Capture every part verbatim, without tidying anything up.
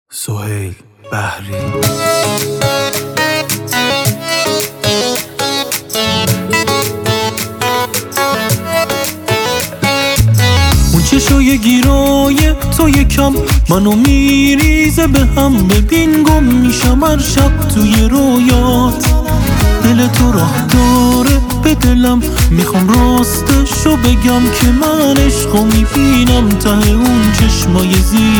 سهیل بحری. اون چشای گیرای تو یکم منو میریزه به هم، ببین گم میشم هر شب توی رویات. دل تو راه داره به دلم، میخوام راستشو بگم که من عشقو میبینم ته اون چشمای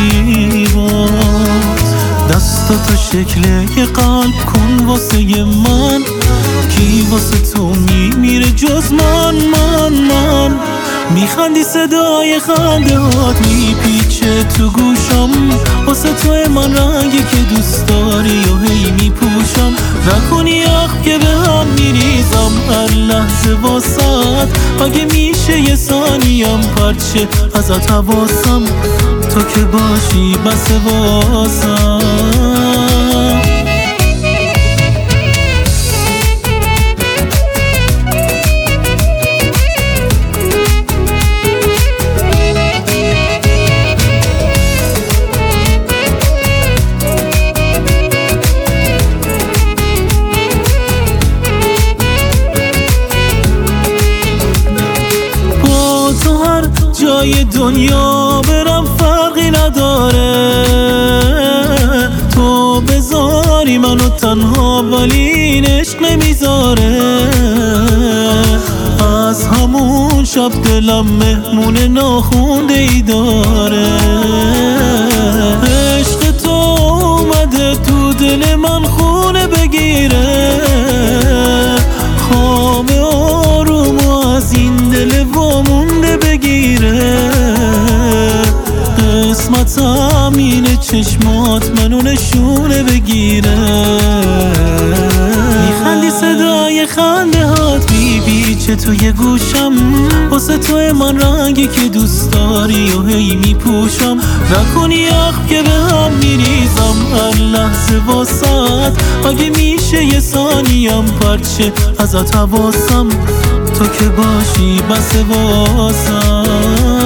زیبات. دستاتو شکل یه قلب کن واسه من، کی واسه تو میمیره جز من من من میخندی صدای خنده هات میپیچه تو گوشم، واسه تو من رنگی که دوست داری و هی میپوشم. نکنی اخ که به هم میریزم هر لحظه واسد، اگه میشه یه ثانیم پرچه ازت حواسم، تو که باشی بس واسم. جای دنیا برم فرقی نداره، تو بذاری منو تنها ولی این عشق نمیذاره. از همون شب دلم مهمون ناخونده ای داره، عشق تو اومده تو دل من خونه بگیره. خواب آروم و از این دل وامونده بگیره، قسمتم اینه چشمات منو نشونه بگیره. میخندی صدای خنده هات میپیچه توی گوشم، واسه تو من رنگی که دوست داری و هی میپوشم. نکنی اخ که به هم میریزم هر لحظه واسد، اگه میشه یه ثانیم پرچه ازت حواسم، تو که باشی بس واسم.